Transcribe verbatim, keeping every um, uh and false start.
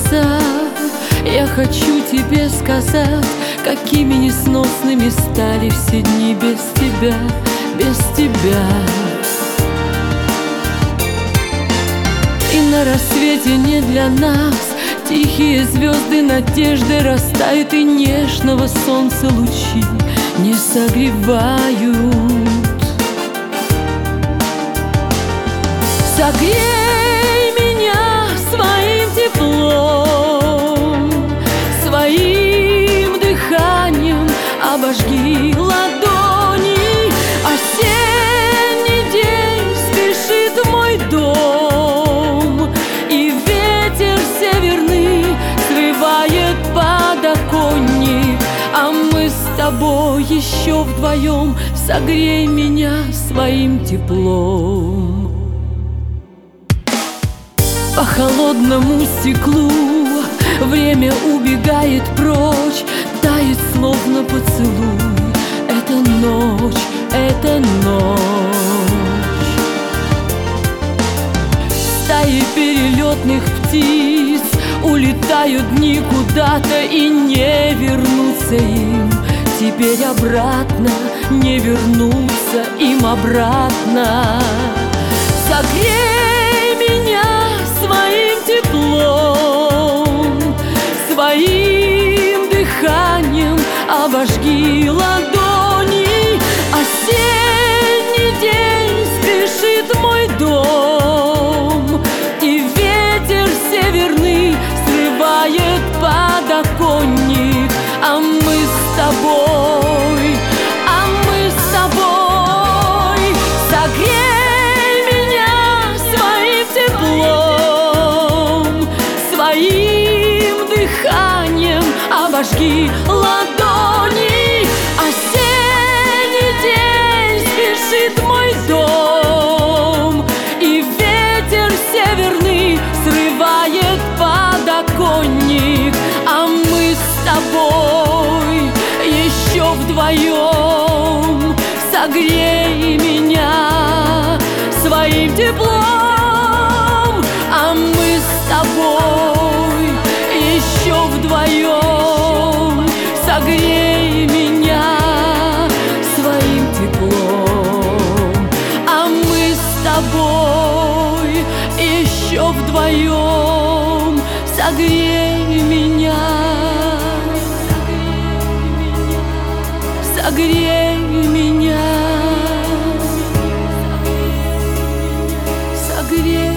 глаза. Я хочу тебе сказать, какими несносными стали все дни без тебя, без тебя. И на рассвете не для нас тихие звезды надежды растают, и нежного солнца лучи не согревают. Согрей меня своим теплом, своим дыханием обожги ладони. Осенний день спешит в мой дом, и ветер северный срывает подоконник. А мы с тобой еще вдвоем, согрей меня своим теплом. По холодному стеклу время убегает прочь, тает словно поцелуй. Это ночь, это ночь. Стаи перелетных птиц улетают дни куда-то, и не вернуться им теперь обратно, не вернуться им обратно. Согрей меня своим теплом, своим дыханием обожги ладони. Осенний день спешит в мой дом, и ветер северный срывает подоконник. А мы с тобой, а мы с тобой, согрей меня своим теплом, своим дыханием обожги ладони. Осенний день спешит в мой дом, и ветер северный срывает подоконник. А мы с тобой еще вдвоем, согрей меня своим теплом. А мы с тобой еще вдвоем, согрей меня своим теплом. А мы с тобой еще вдвоем, согрей меня, согрей меня, согрей.